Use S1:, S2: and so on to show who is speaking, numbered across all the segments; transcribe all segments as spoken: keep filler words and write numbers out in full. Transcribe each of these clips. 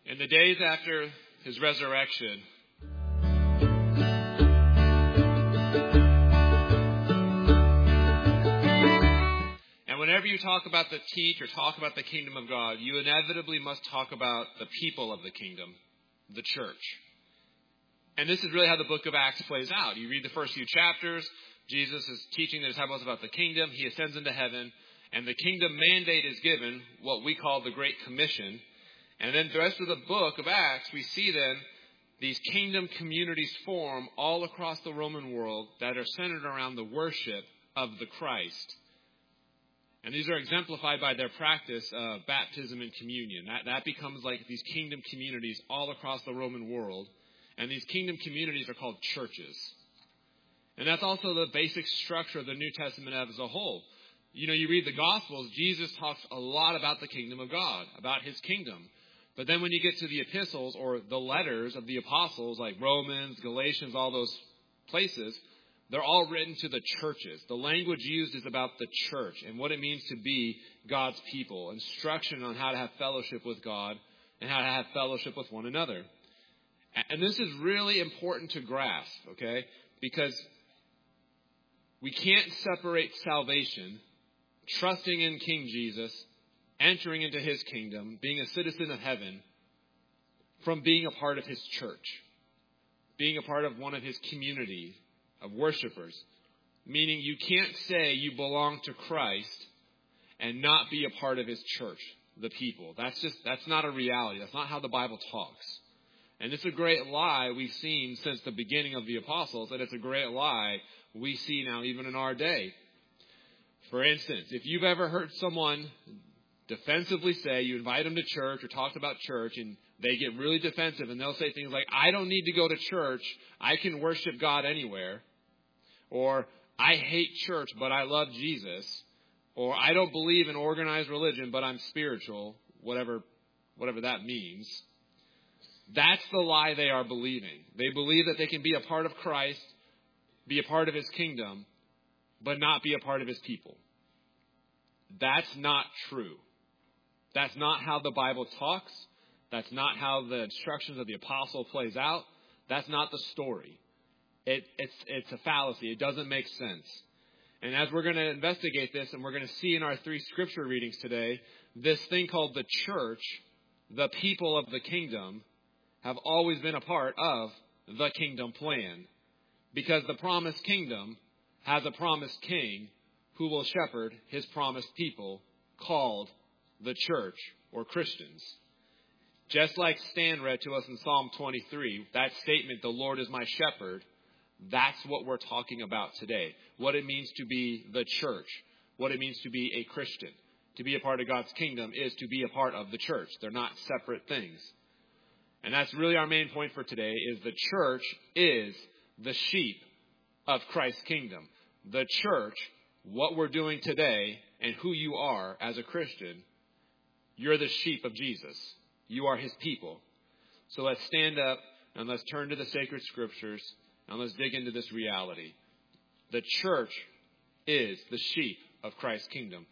S1: In the days after his resurrection, and whenever you talk about the teach or talk about the kingdom of God, you inevitably must talk about the people of the kingdom, the church. And this is really how the book of Acts plays out. You read the first few chapters, Jesus is teaching the disciples about the kingdom. He ascends into heaven, and the kingdom mandate is given, what we call the Great Commission. And then the rest of the book of Acts, we see then these kingdom communities form all across the Roman world that are centered around the worship of the Christ. And these are exemplified by their practice of baptism and communion. That, that becomes like these kingdom communities all across the Roman world. And these kingdom communities are called churches. And that's also the basic structure of the New Testament as a whole. You know, you read the Gospels, Jesus talks a lot about the kingdom of God, about his kingdom. But then when you get to the epistles or the letters of the apostles, like Romans, Galatians, all those places, they're all written to the churches. The language used is about the church and what it means to be God's people. Instruction on how to have fellowship with God and how to have fellowship with one another. And this is really important to grasp, okay? Because we can't separate salvation, trusting in King Jesus, entering into his kingdom, being a citizen of heaven, from being a part of his church, being a part of one of his community of worshipers. Meaning you can't say you belong to Christ and not be a part of his church, the people. That's just, that's not a reality. That's not how the Bible talks. And it's a great lie we've seen since the beginning of the apostles, and it's a great lie we see now even in our day. For instance, if you've ever heard someone defensively say, you invite them to church or talk about church, and they get really defensive, and they'll say things like, I don't need to go to church, I can worship God anywhere. Or, I hate church, but I love Jesus. Or, I don't believe in organized religion, but I'm spiritual, whatever, whatever that means. That's the lie they are believing. They believe that they can be a part of Christ, be a part of his kingdom, but not be a part of his people. That's not true. That's not how the Bible talks. That's not how the instructions of the apostle plays out. That's not the story. It, it's, it's a fallacy. It doesn't make sense. And as we're going to investigate this, and we're going to see in our three scripture readings today, this thing called the church, the people of the kingdom, have always been a part of the kingdom plan. Because the promised kingdom has a promised king who will shepherd his promised people called the church or Christians. Just like Stan read to us in Psalm twenty-three, that statement, the Lord is my shepherd, that's what we're talking about today. What it means to be the church, what it means to be a Christian. To be a part of God's kingdom is to be a part of the church. They're not separate things. And that's really our main point for today, is the church is the sheep of Christ's kingdom. The church, what we're doing today, and who you are as a Christian, you're the sheep of Jesus. You are his people. So let's stand up and let's turn to the sacred scriptures and let's dig into this reality. The church is the sheep of Christ's kingdom.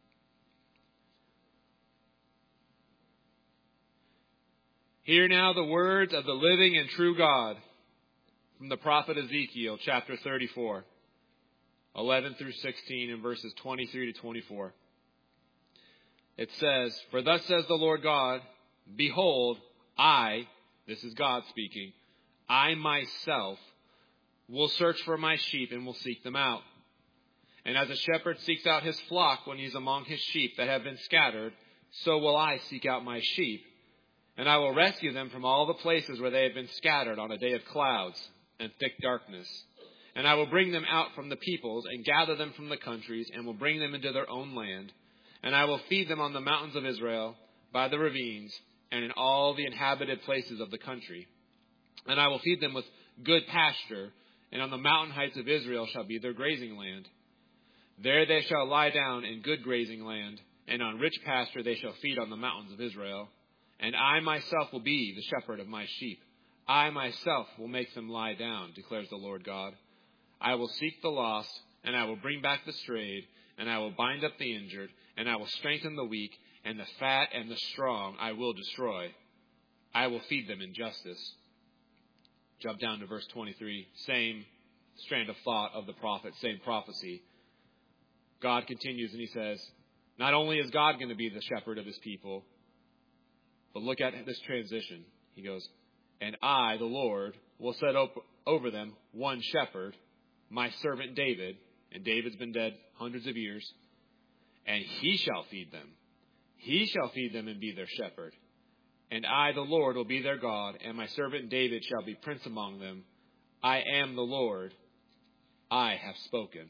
S1: Hear now the words of the living and true God from the prophet Ezekiel, chapter thirty-four, eleven through sixteen, and verses twenty-three to twenty-four. It says, For thus says the Lord God, Behold, I, this is God speaking, I myself will search for my sheep and will seek them out. And as a shepherd seeks out his flock when he is among his sheep that have been scattered, so will I seek out my sheep. And I will rescue them from all the places where they have been scattered on a day of clouds and thick darkness. And I will bring them out from the peoples and gather them from the countries and will bring them into their own land. And I will feed them on the mountains of Israel, by the ravines, and in all the inhabited places of the country. And I will feed them with good pasture, and on the mountain heights of Israel shall be their grazing land. There they shall lie down in good grazing land, and on rich pasture they shall feed on the mountains of Israel. And I myself will be the shepherd of my sheep. I myself will make them lie down, declares the Lord God. I will seek the lost, and I will bring back the strayed, and I will bind up the injured, and I will strengthen the weak, and the fat and the strong I will destroy. I will feed them in justice. Jump down to verse twenty-three. Same strand of thought of the prophet, same prophecy. God continues and he says, not only is God going to be the shepherd of his people, but look at this transition. He goes, and I, the Lord, will set op- over them one shepherd, my servant David, and David's been dead hundreds of years, and he shall feed them. He shall feed them and be their shepherd. And I, the Lord, will be their God, and my servant David shall be prince among them. I am the Lord. I have spoken.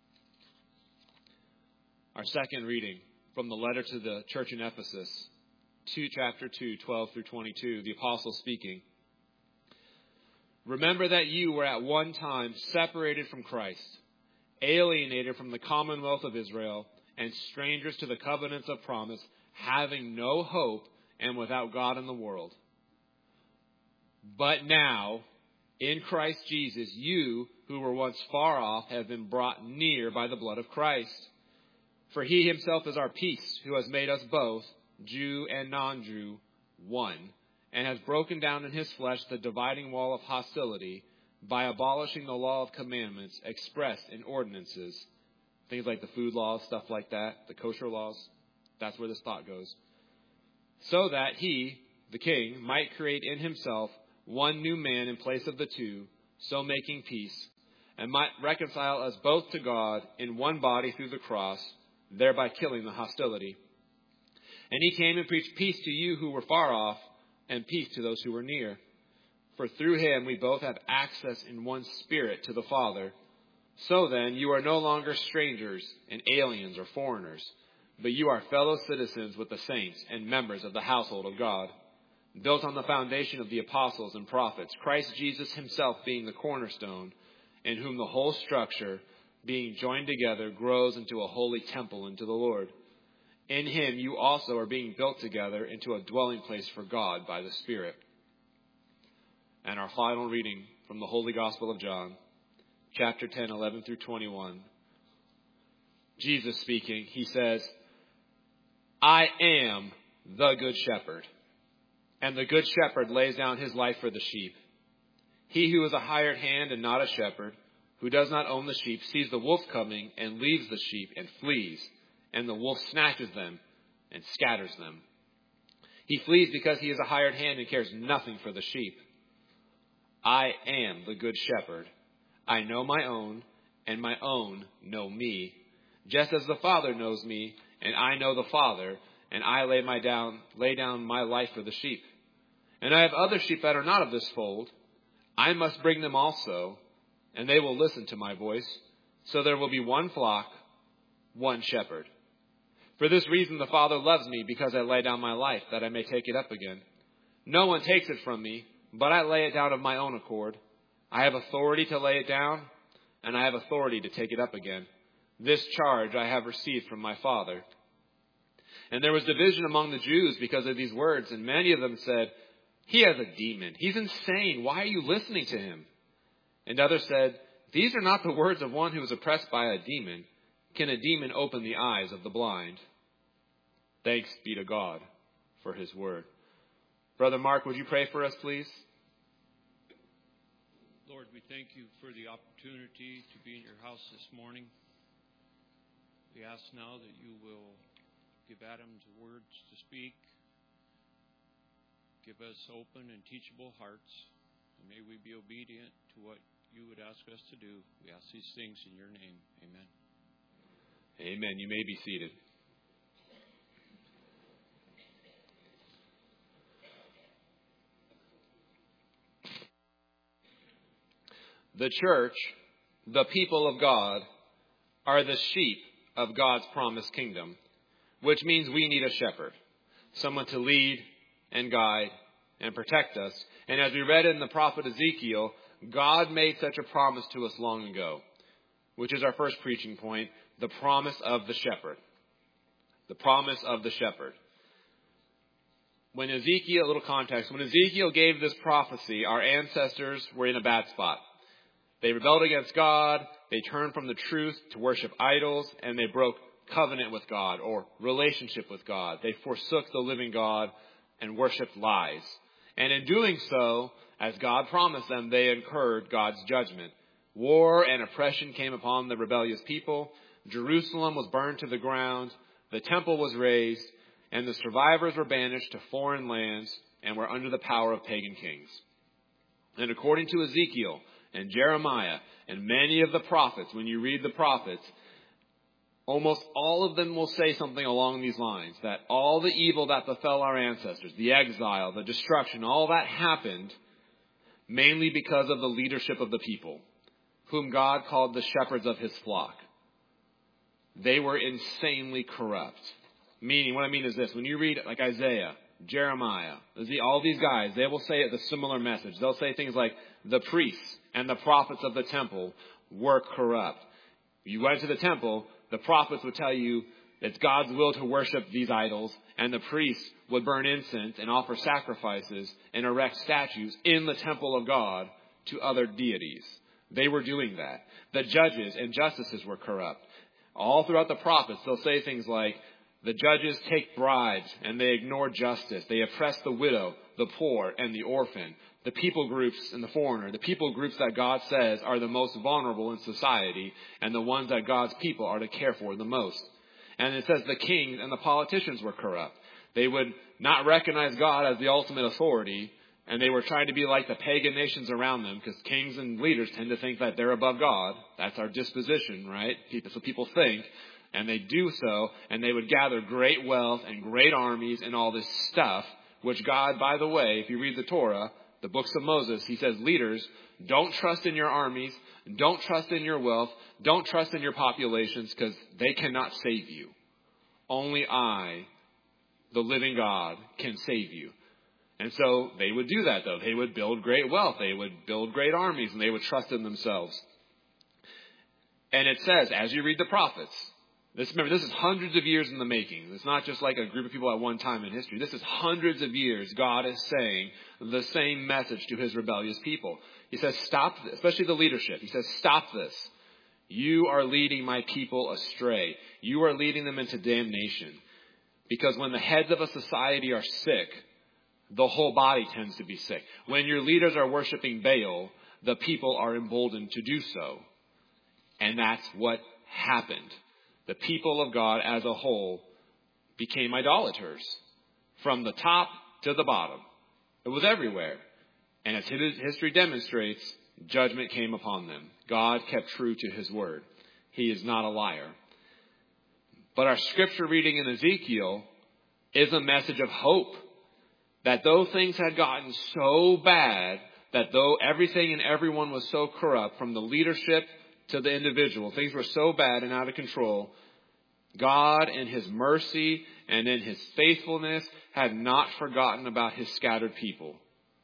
S1: Our second reading from the letter to the church in Ephesus, two, chapter two, twelve through twenty-two, the apostle speaking. Remember that you were at one time separated from Christ, alienated from the commonwealth of Israel, and strangers to the covenants of promise, having no hope and without God in the world. But now, in Christ Jesus, you who were once far off have been brought near by the blood of Christ. For he himself is our peace, who has made us both, Jew and non-Jew, one, and has broken down in his flesh the dividing wall of hostility by abolishing the law of commandments expressed in ordinances. Things like the food laws, stuff like that, the kosher laws. That's where this thought goes. So that he, the king, might create in himself one new man in place of the two, so making peace, and might reconcile us both to God in one body through the cross, thereby killing the hostility. And he came and preached peace to you who were far off, and peace to those who were near. For through him we both have access in one spirit to the Father. So then, you are no longer strangers and aliens or foreigners, but you are fellow citizens with the saints and members of the household of God, built on the foundation of the apostles and prophets, Christ Jesus himself being the cornerstone, in whom the whole structure, being joined together, grows into a holy temple into the Lord. In him you also are being built together into a dwelling place for God by the Spirit. And our final reading from the Holy Gospel of John, chapter ten, eleven through twenty-one. Jesus speaking, he says, I am the good shepherd, and the good shepherd lays down his life for the sheep. He who is a hired hand and not a shepherd, who does not own the sheep, sees the wolf coming and leaves the sheep and flees, and the wolf snatches them and scatters them. He flees because he is a hired hand and cares nothing for the sheep. I am the good shepherd. I know my own, and my own know me, just as the Father knows me, and I know the Father, and I lay my down, lay down my life for the sheep. And I have other sheep that are not of this fold. I must bring them also, and they will listen to my voice. So there will be one flock, one shepherd. For this reason the Father loves me, because I lay down my life, that I may take it up again. No one takes it from me, but I lay it down of my own accord. I have authority to lay it down, and I have authority to take it up again. This charge I have received from my Father. And there was division among the Jews because of these words, and many of them said, he has a demon. He's insane. Why are you listening to him? And others said, these are not the words of one who is oppressed by a demon. Can a demon open the eyes of the blind? Thanks be to God for his word. Brother Mark, would you pray for us, please?
S2: Lord, we thank you for the opportunity to be in your house this morning. We ask now that you will give Adam the words to speak. Give us open and teachable hearts. And may we be obedient to what you would ask us to do. We ask these things in your name. Amen.
S1: Amen. You may be seated. The church, the people of God, are the sheep of God's promised kingdom, which means we need a shepherd, someone to lead and guide and protect us. And as we read in the prophet Ezekiel, God made such a promise to us long ago, which is our first preaching point, the promise of the shepherd. The promise of the shepherd. When Ezekiel, a little context, when Ezekiel gave this prophecy, our ancestors were in a bad spot. They rebelled against God, they turned from the truth to worship idols, and they broke covenant with God or relationship with God. They forsook the living God and worshipped lies. And in doing so, as God promised them, they incurred God's judgment. War and oppression came upon the rebellious people. Jerusalem was burned to the ground. The temple was razed. And the survivors were banished to foreign lands and were under the power of pagan kings. And according to Ezekiel and Jeremiah and many of the prophets, when you read the prophets, almost all of them will say something along these lines, that all the evil that befell our ancestors, the exile, the destruction, all that happened mainly because of the leadership of the people, whom God called the shepherds of his flock. They were insanely corrupt. Meaning, what I mean is this, when you read like Isaiah, Jeremiah, all these guys, they will say the similar message. They'll say things like, the priests and the prophets of the temple were corrupt. You went to the temple, the prophets would tell you it's God's will to worship these idols, and the priests would burn incense and offer sacrifices and erect statues in the temple of God to other deities. They were doing that. The judges and justices were corrupt. All throughout the prophets, they'll say things like, the judges take bribes and they ignore justice. They oppress the widow, the poor, and the orphan. The people groups and the foreigner, the people groups that God says are the most vulnerable in society and the ones that God's people are to care for the most. And it says the kings and the politicians were corrupt. They would not recognize God as the ultimate authority, and they were trying to be like the pagan nations around them, because kings and leaders tend to think that they're above God. That's our disposition, right? That's what people think. And they do so, and they would gather great wealth and great armies and all this stuff, which God, by the way, if you read the Torah, the books of Moses, he says, leaders, don't trust in your armies, don't trust in your wealth, don't trust in your populations, because they cannot save you. Only I, the living God, can save you. And so they would do that, though. They would build great wealth, they would build great armies, and they would trust in themselves. And it says, as you read the prophets, This, remember, this is hundreds of years in the making. It's not just like a group of people at one time in history. This is hundreds of years God is saying the same message to his rebellious people. He says, stop this, especially the leadership. He says, stop this. You are leading my people astray. You are leading them into damnation. Because when the heads of a society are sick, the whole body tends to be sick. When your leaders are worshiping Baal, the people are emboldened to do so. And that's what happened. The people of God as a whole became idolaters from the top to the bottom. It was everywhere. And as history demonstrates, judgment came upon them. God kept true to his word. He is not a liar. But our scripture reading in Ezekiel is a message of hope. That though things had gotten so bad, that though everything and everyone was so corrupt, from the leadership to the individual, things were so bad and out of control, God in his mercy and in his faithfulness had not forgotten about his scattered people.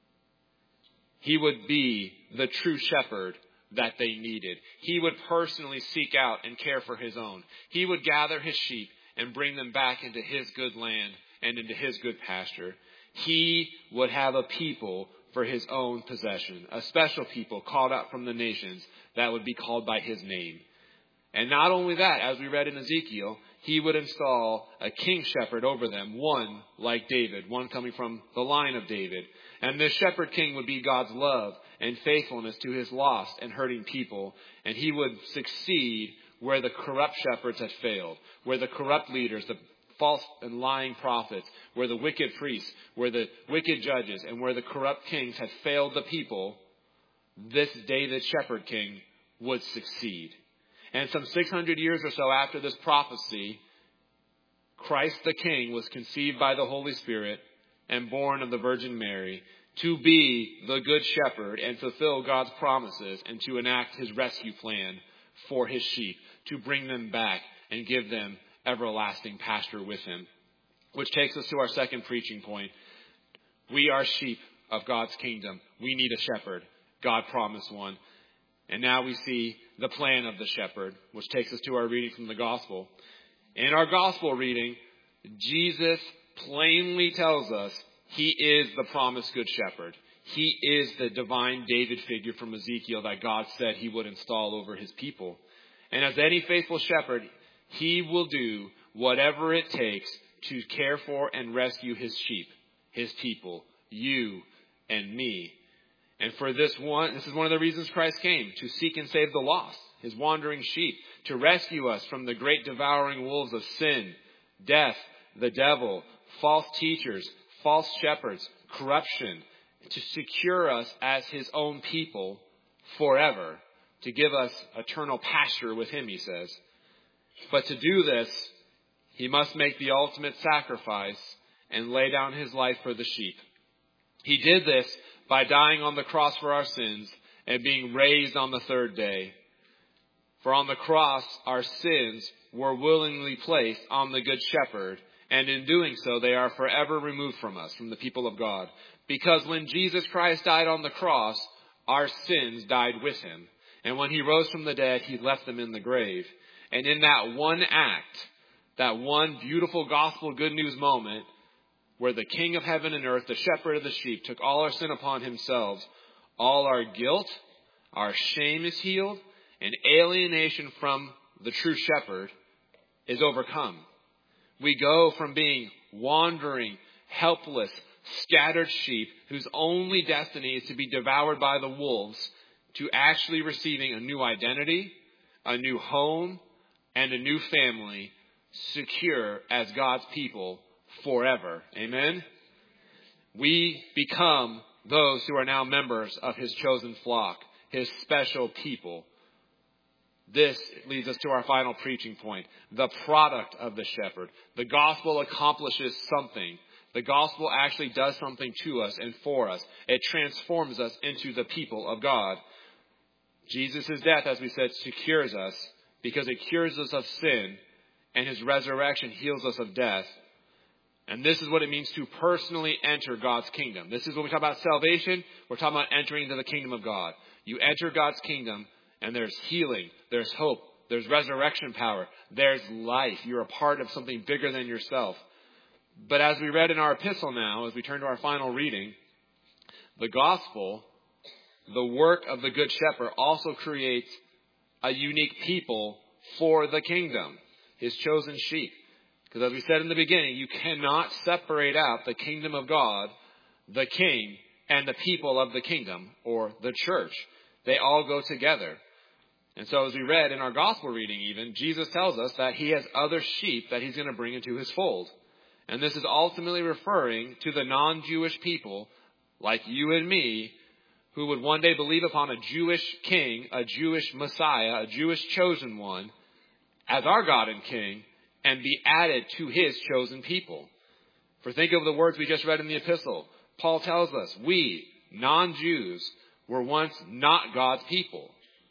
S1: He would be the true shepherd that they needed. He would personally seek out and care for his own. He would gather his sheep and bring them back into his good land and into his good pasture. He would have a people for his own possession, a special people called out from the nations that would be called by his name. And not only that, as we read in Ezekiel, he would install a king shepherd over them, one like David, one coming from the line of David. And this shepherd king would be God's love and faithfulness to his lost and hurting people. And he would succeed where the corrupt shepherds had failed, where the corrupt leaders, the false and lying prophets, where the wicked priests, where the wicked judges, and where the corrupt kings had failed the people. This David shepherd king would succeed. And some six hundred years or so after this prophecy, Christ the King was conceived by the Holy Spirit and born of the Virgin Mary to be the good shepherd and fulfill God's promises and to enact his rescue plan for his sheep, to bring them back and give them everlasting pasture with him. Which takes us to our second preaching point. We are sheep of God's kingdom. We need a shepherd. God promised one. And now we see the plan of the shepherd, which takes us to our reading from the gospel. In our gospel reading, Jesus plainly tells us he is the promised good shepherd. He is the divine David figure from Ezekiel that God said he would install over his people. And as any faithful shepherd, he will do whatever it takes to care for and rescue his sheep, his people, you and me. And for this one, this is one of the reasons Christ came, to seek and save the lost, his wandering sheep, to rescue us from the great devouring wolves of sin, death, the devil, false teachers, false shepherds, corruption, to secure us as his own people forever, to give us eternal pasture with him, he says. But to do this, he must make the ultimate sacrifice and lay down his life for the sheep. He did this by dying on the cross for our sins and being raised on the third day. For on the cross, our sins were willingly placed on the Good Shepherd, and in doing so, they are forever removed from us, from the people of God. Because when Jesus Christ died on the cross, our sins died with him. And when he rose from the dead, he left them in the grave. And in that one act, that one beautiful gospel good news moment, where the King of heaven and earth, the shepherd of the sheep, took all our sin upon himself, all our guilt, our shame is healed, and alienation from the true shepherd is overcome. We go from being wandering, helpless, scattered sheep whose only destiny is to be devoured by the wolves, to actually receiving a new identity, a new home, and a new family, secure as God's people forever. Amen? We become those who are now members of his chosen flock, his special people. This leads us to our final preaching point, the product of the shepherd. The gospel accomplishes something. The gospel actually does something to us and for us. It transforms us into the people of God. Jesus' death, as we said, secures us because it cures us of sin, and his resurrection heals us of death. And this is what it means to personally enter God's kingdom. This is when we talk about salvation. We're talking about entering into the kingdom of God. You enter God's kingdom, and there's healing, there's hope, there's resurrection power, there's life. You're a part of something bigger than yourself. But as we read in our epistle now, as we turn to our final reading, the gospel, the work of the Good Shepherd, also creates a unique people for the kingdom, his chosen sheep. Because as we said in the beginning, you cannot separate out the kingdom of God, the king, and the people of the kingdom, or the church. They all go together. And so as we read in our gospel reading even, Jesus tells us that he has other sheep that he's going to bring into his fold. And this is ultimately referring to the non-Jewish people, like you and me, who would one day believe upon a Jewish king, a Jewish Messiah, a Jewish chosen one, as our God and King, and be added to his chosen people. For think of the words we just read in the epistle. Paul tells us, we, non-Jews, were once not God's people.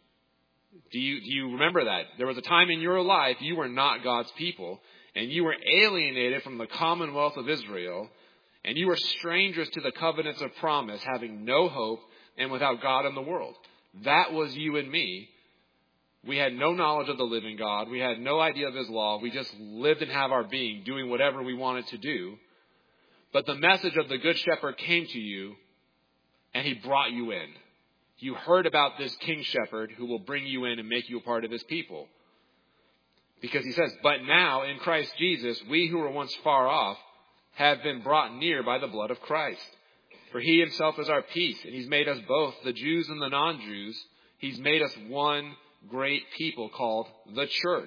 S1: Do you, do you remember that? There was a time in your life you were not God's people, and you were alienated from the commonwealth of Israel, and you were strangers to the covenants of promise, having no hope and without God in the world. That was you and me. We had no knowledge of the living God. We had no idea of his law. We just lived and have our being, doing whatever we wanted to do. But the message of the Good Shepherd came to you, and he brought you in. You heard about this King Shepherd who will bring you in and make you a part of his people. Because he says, but now in Christ Jesus, we who were once far off have been brought near by the blood of Christ. For he himself is our peace, and he's made us both, the Jews and the non-Jews. He's made us one great people called the church.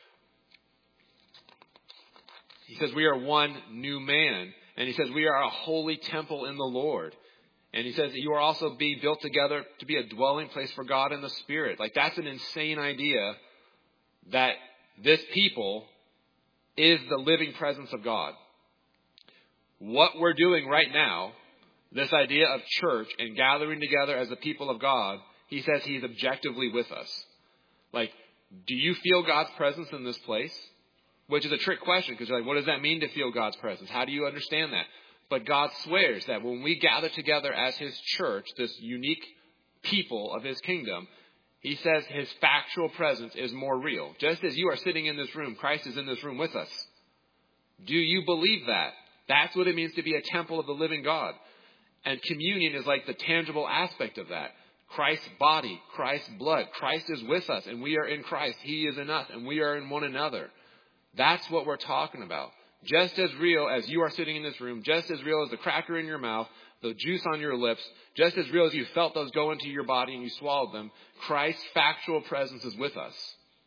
S1: He says we are one new man. And he says we are a holy temple in the Lord. And he says that you are also being built together to be a dwelling place for God in the Spirit. Like, that's an insane idea, that this people is the living presence of God. What we're doing right now, this idea of church and gathering together as the people of God, he says he's objectively with us. Like, do you feel God's presence in this place? Which is a trick question, because you're like, what does that mean to feel God's presence? How do you understand that? But God swears that when we gather together as his church, this unique people of his kingdom, he says his factual presence is more real. Just as you are sitting in this room, Christ is in this room with us. Do you believe that? That's what it means to be a temple of the living God. And communion is like the tangible aspect of that. Christ's body, Christ's blood. Christ is with us, and we are in Christ. He is in us, and we are in one another. That's what we're talking about. Just as real as you are sitting in this room, just as real as the cracker in your mouth, the juice on your lips, just as real as you felt those go into your body and you swallowed them, Christ's factual presence is with us.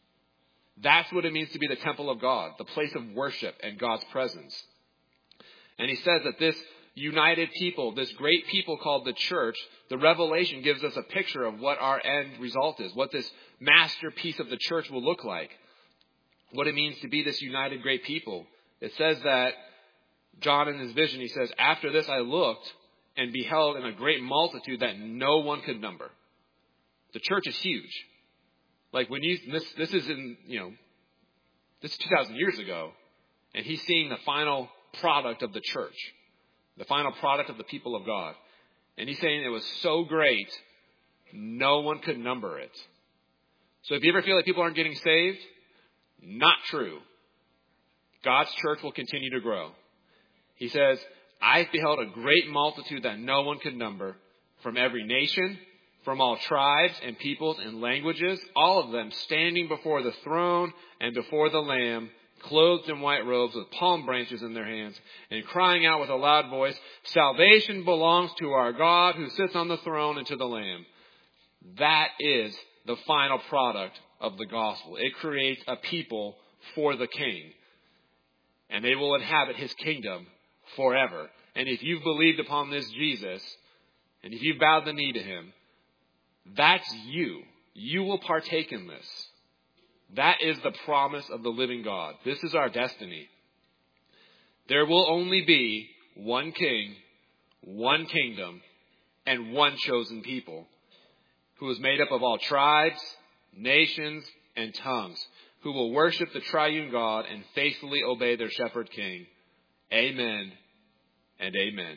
S1: That's what it means to be the temple of God, the place of worship and God's presence. And he says that this united people, this great people called the church, the Revelation gives us a picture of what our end result is, what this masterpiece of the church will look like, what it means to be this united great people. It says that, John in his vision, he says, after this I looked and beheld in a great multitude that no one could number. The church is huge. Like when you, this, this is in, you know, this is two thousand years ago, and he's seeing the final product of the church, the final product of the people of God. And he's saying it was so great, no one could number it. So if you ever feel like people aren't getting saved, not true. God's church will continue to grow. He says, I beheld a great multitude that no one could number, from every nation, from all tribes and peoples and languages, all of them standing before the throne and before the Lamb, clothed in white robes with palm branches in their hands, and crying out with a loud voice, salvation belongs to our God who sits on the throne and to the Lamb. That is the final product of the gospel. It creates a people for the King, and they will inhabit his kingdom forever. And if you've believed upon this Jesus, and if you've bowed the knee to him, that's you. You will partake in this. That is the promise of the living God. This is our destiny. There will only be one king, one kingdom, and one chosen people, who is made up of all tribes, nations, and tongues, who will worship the triune God and faithfully obey their shepherd king. Amen and amen.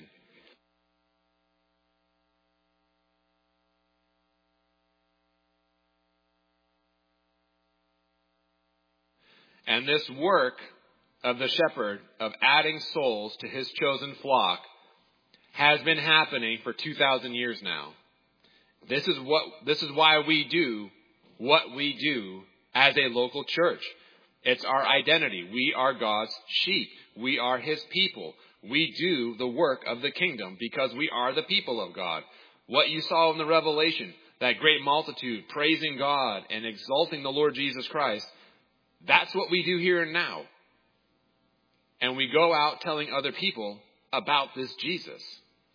S1: And this work of the shepherd of adding souls to his chosen flock has been happening for two thousand years now. This is what, this is why we do what we do as a local church. It's our identity. We are God's sheep. We are his people. We do the work of the kingdom because we are the people of God. What you saw in the Revelation, that great multitude praising God and exalting the Lord Jesus Christ, that's what we do here and now. And we go out telling other people about this Jesus.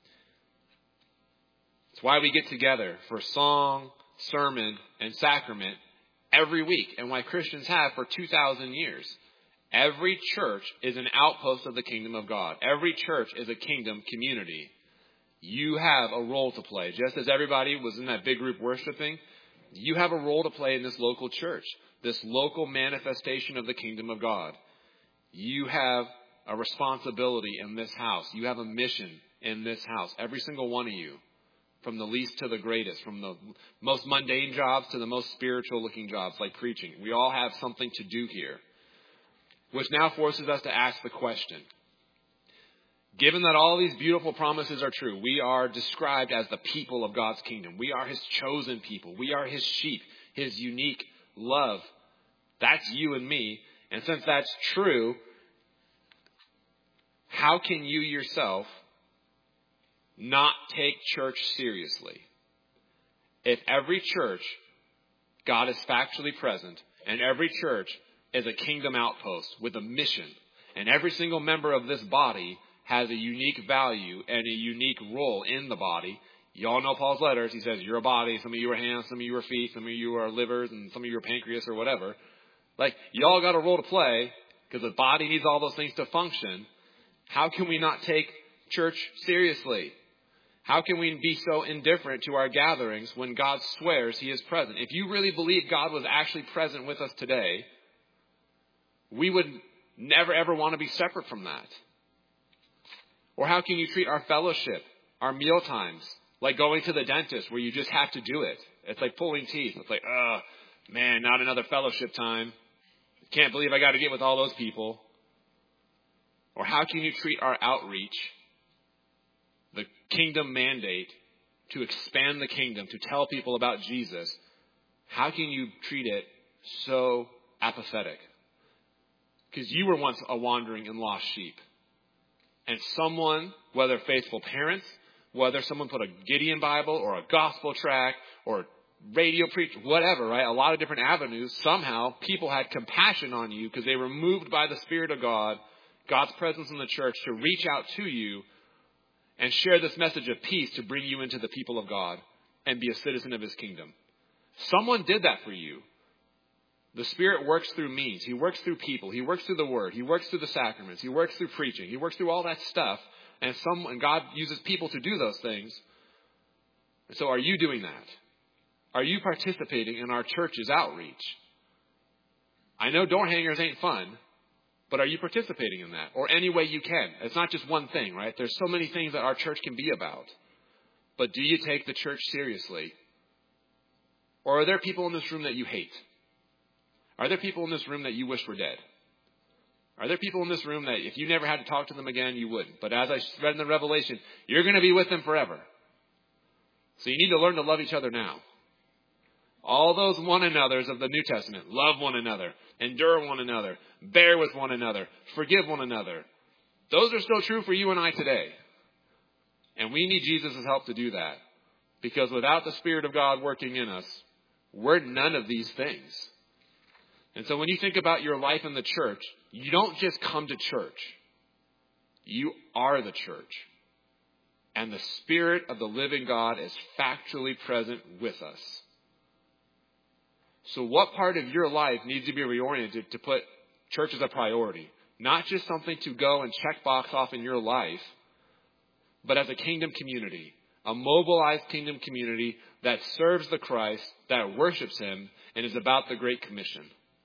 S1: It's why we get together for song, sermon, and sacrament every week, and why Christians have for two thousand years. Every church is an outpost of the kingdom of God. Every church is a kingdom community. You have a role to play. Just as everybody was in that big group worshiping, you have a role to play in this local church, this local manifestation of the kingdom of God. You have a responsibility in this house. You have a mission in this house. Every single one of you, from the least to the greatest, from the most mundane jobs to the most spiritual looking jobs like preaching. We all have something to do here, which now forces us to ask the question. Given that all these beautiful promises are true, we are described as the people of God's kingdom. We are his chosen people. We are his sheep, his unique love. That's you and me. And since that's true, how can you yourself not take church seriously? If every church, God is factually present, and every church is a kingdom outpost with a mission, and every single member of this body has a unique value and a unique role in the body. You all know Paul's letters. He says, you're a body. Some of you are hands, some of you are feet, some of you are livers, and some of you are pancreas or whatever. Like, you all got a role to play because the body needs all those things to function. How can we not take church seriously? How can we be so indifferent to our gatherings when God swears he is present? If you really believe God was actually present with us today, we would never ever want to be separate from that. Or how can you treat our fellowship, our meal times, like going to the dentist where you just have to do it? It's like pulling teeth. It's like, oh, man, not another fellowship time. Can't believe I got to get with all those people. Or how can you treat our outreach, the kingdom mandate to expand the kingdom, to tell people about Jesus? How can you treat it so apathetic? Because you were once a wandering and lost sheep. And someone, whether faithful parents, whether someone put a Gideon Bible or a gospel tract or radio preach, whatever, right? A lot of different avenues. Somehow people had compassion on you because they were moved by the Spirit of God, God's presence in the church, to reach out to you and share this message of peace to bring you into the people of God and be a citizen of his kingdom. Someone did that for you. The Spirit works through means. He works through people. He works through the Word. He works through the sacraments. He works through preaching. He works through all that stuff. And some, and God uses people to do those things. So are you doing that? Are you participating in our church's outreach? I know door hangers ain't fun, but are you participating in that? Or any way you can. It's not just one thing, right? There's so many things that our church can be about. But do you take the church seriously? Or are there people in this room that you hate? Are there people in this room that you wish were dead? Are there people in this room that if you never had to talk to them again, you wouldn't? But as I read in the Revelation, you're going to be with them forever. So you need to learn to love each other now. All those one another's of the New Testament. Love one another. Endure one another. Bear with one another. Forgive one another. Those are still true for you and I today. And we need Jesus' help to do that. Because without the Spirit of God working in us, we're none of these things. And so when you think about your life in the church, you don't just come to church. You are the church. And the Spirit of the living God is factually present with us. So what part of your life needs to be reoriented to put church as a priority? Not just something to go and check box off in your life, but as a kingdom community. A mobilized kingdom community that serves the Christ, that worships him, and is about the Great Commission.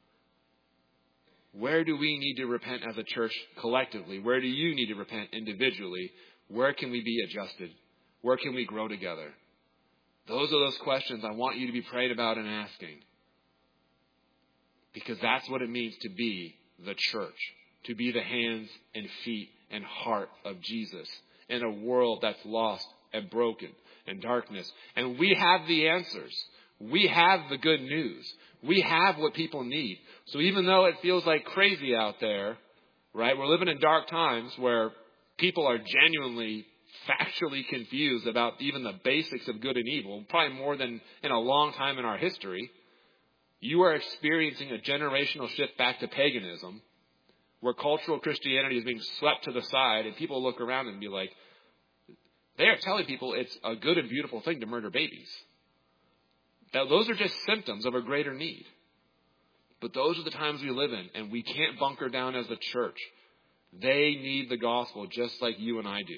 S1: Where do we need to repent as a church collectively? Where do you need to repent individually? Where can we be adjusted? Where can we grow together? Those are those questions I want you to be praying about and asking. Because that's what it means to be the church. To be the hands and feet and heart of Jesus in a world that's lost and broken and darkness. And we have the answers. We have the good news. We have what people need. So even though it feels like crazy out there, right? We're living in dark times where people are genuinely, factually confused about even the basics of good and evil, probably more than in a long time in our history. You are experiencing a generational shift back to paganism, where cultural Christianity is being swept to the side, and people look around and be like, they are telling people it's a good and beautiful thing to murder babies. Now, those are just symptoms of a greater need. But those are the times we live in, and we can't bunker down as a church. They need the gospel just like you and I do.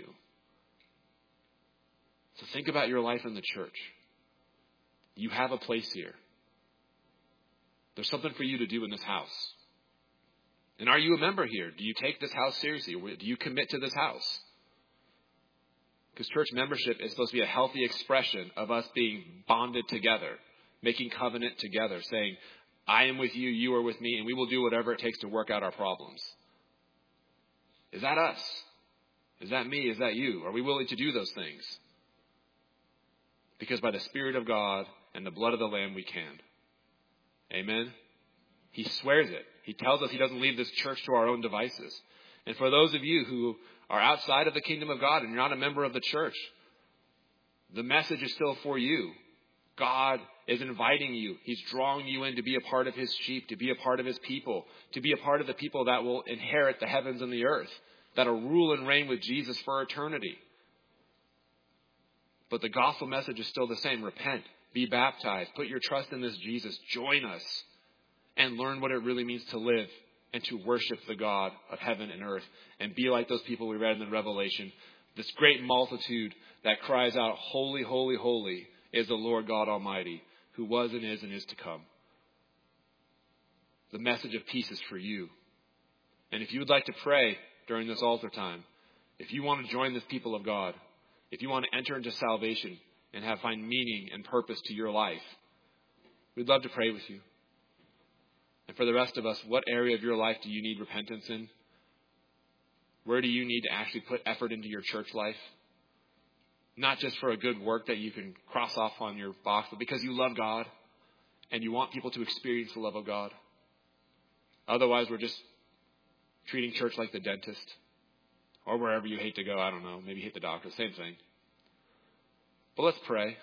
S1: So think about your life in the church. You have a place here. There's something for you to do in this house. And are you a member here? Do you take this house seriously? Do you commit to this house? Because church membership is supposed to be a healthy expression of us being bonded together, making covenant together, saying, I am with you, you are with me, and we will do whatever it takes to work out our problems. Is that us? Is that me? Is that you? Are we willing to do those things? Because by the Spirit of God and the blood of the Lamb, we can. Amen? He swears it. He tells us he doesn't leave this church to our own devices. And for those of you who are outside of the kingdom of God and you're not a member of the church, the message is still for you. God is inviting you. He's drawing you in to be a part of his sheep, to be a part of his people, to be a part of the people that will inherit the heavens and the earth, that will rule and reign with Jesus for eternity. But the gospel message is still the same. Repent, be baptized, put your trust in this Jesus, join us, and learn what it really means to live and to worship the God of heaven and earth and be like those people we read in the Revelation, this great multitude that cries out, holy, holy, holy is the Lord God Almighty, who was and is and is to come. The message of peace is for you. And if you would like to pray during this altar time, if you want to join this people of God, if you want to enter into salvation and have find meaning and purpose to your life, we'd love to pray with you. And for the rest of us, what area of your life do you need repentance in? Where do you need to actually put effort into your church life? Not just for a good work that you can cross off on your box, but because you love God and you want people to experience the love of God. Otherwise, we're just treating church like the dentist, or wherever you hate to go. I don't know. Maybe you hate the doctor. Same thing. But let's pray.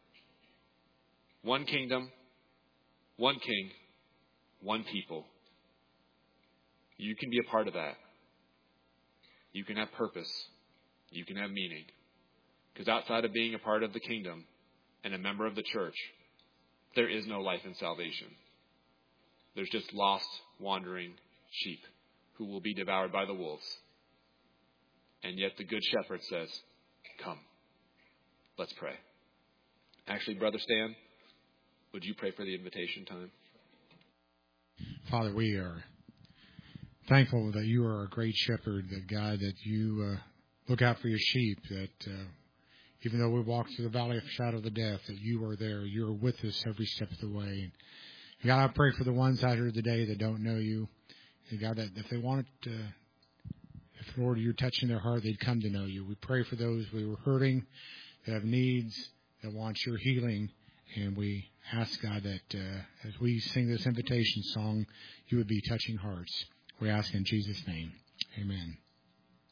S1: One kingdom, one king, one people. You can be a part of that. You can have purpose. You can have meaning. Because outside of being a part of the kingdom and a member of the church, there is no life and salvation. There's just lost, wandering sheep who will be devoured by the wolves. And yet the Good Shepherd says, come, let's pray. Actually, Brother Stan, would you pray for the invitation time?
S3: Father, we are thankful that you are a great shepherd, that God, that you uh, look out for your sheep, that uh, even though we walk through the valley of the shadow of the death, that you are there. You're with us every step of the way. And God, I pray for the ones out here today that don't know you. And God, that if they want it, uh, if, Lord, you're touching their heart, they'd come to know you. We pray for those who are hurting, that have needs, that want your healing. And we ask, God, that uh, as we sing this invitation song, you would be touching hearts. We ask in Jesus' name. Amen.